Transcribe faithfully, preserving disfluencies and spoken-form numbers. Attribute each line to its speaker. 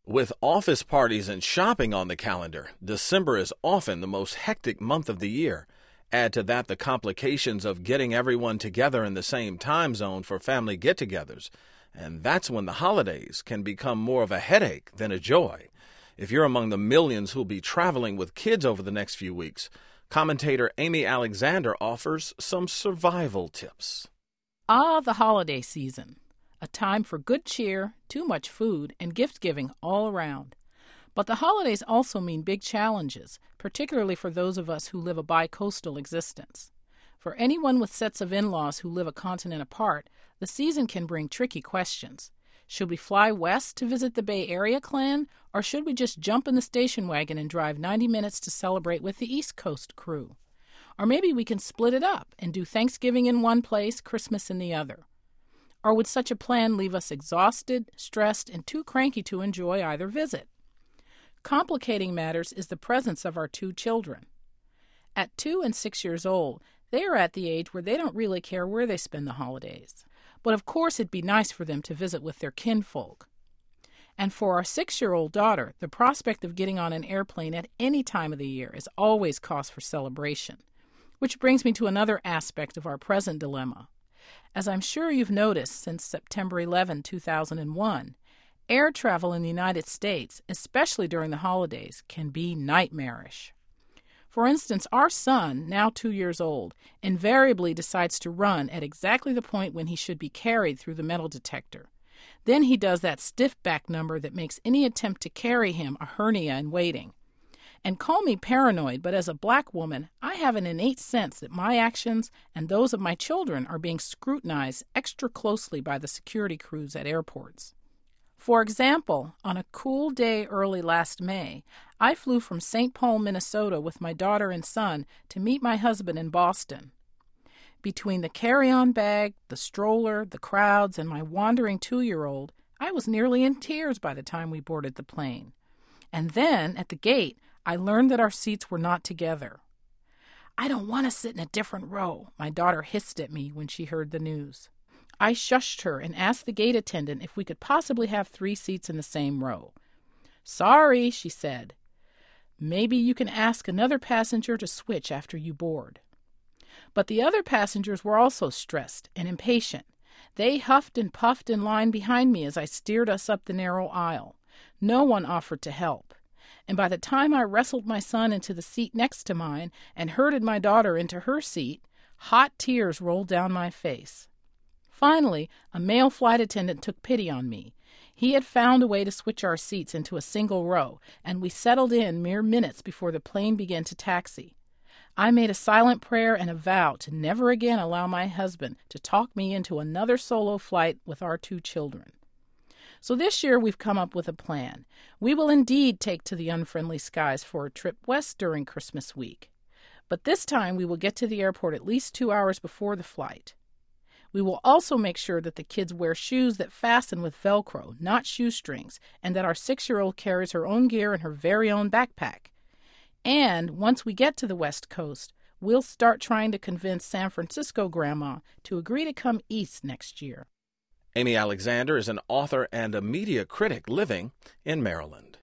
Speaker 1: With office parties and shopping on the calendar, December is often the most hectic month of the year. Add to that the complications of getting everyone together in the same time zone for family get-togethers, and that's when the holidays can become more of a headache than a joy. If you're among the millions who'll be traveling with kids over the next few weeks, commentator Amy Alexander offers some survival tips.
Speaker 2: Ah, the holiday season. A time for good cheer, too much food, and gift-giving all around. But the holidays also mean big challenges, particularly for those of us who live a bi-coastal existence. For anyone with sets of in-laws who live a continent apart, the season can bring tricky questions. Should we fly west to visit the Bay Area clan, or should we just jump in the station wagon and drive ninety minutes to celebrate with the East Coast crew? Or maybe we can split it up and do Thanksgiving in one place, Christmas in the other. Or would such a plan leave us exhausted, stressed, and too cranky to enjoy either visit? Complicating matters is the presence of our two children. At two and six years old, they are at the age where they don't really care where they spend the holidays. But of course it'd be nice for them to visit with their kinfolk. And for our six-year-old daughter, the prospect of getting on an airplane at any time of the year is always cause for celebration. Which brings me to another aspect of our present dilemma. As I'm sure you've noticed since September eleventh, two thousand one, air travel in the United States, especially during the holidays, can be nightmarish. For instance, our son, now two years old, invariably decides to run at exactly the point when he should be carried through the metal detector. Then he does that stiff back number that makes any attempt to carry him a hernia in waiting. And call me paranoid, but as a black woman, I have an innate sense that my actions and those of my children are being scrutinized extra closely by the security crews at airports. For example, on a cool day early last May, I flew from Saint Paul, Minnesota with my daughter and son to meet my husband in Boston. Between the carry-on bag, the stroller, the crowds, and my wandering two-year-old, I was nearly in tears by the time we boarded the plane. And then, at the gate, I learned that our seats were not together. "I don't want to sit in a different row," my daughter hissed at me when she heard the news. I shushed her and asked the gate attendant if we could possibly have three seats in the same row. "Sorry," she said. "Maybe you can ask another passenger to switch after you board." But the other passengers were also stressed and impatient. They huffed and puffed in line behind me as I steered us up the narrow aisle. No one offered to help. And by the time I wrestled my son into the seat next to mine and herded my daughter into her seat, hot tears rolled down my face. Finally, a male flight attendant took pity on me. He had found a way to switch our seats into a single row, and we settled in mere minutes before the plane began to taxi. I made a silent prayer and a vow to never again allow my husband to talk me into another solo flight with our two children. So this year we've come up with a plan. We will indeed take to the unfriendly skies for a trip west during Christmas week. But this time we will get to the airport at least two hours before the flight. We will also make sure that the kids wear shoes that fasten with Velcro, not shoestrings, and that our six-year-old carries her own gear in her very own backpack. And once we get to the West Coast, we'll start trying to convince San Francisco Grandma to agree to come east next year.
Speaker 1: Amy Alexander is an author and a media critic living in Maryland.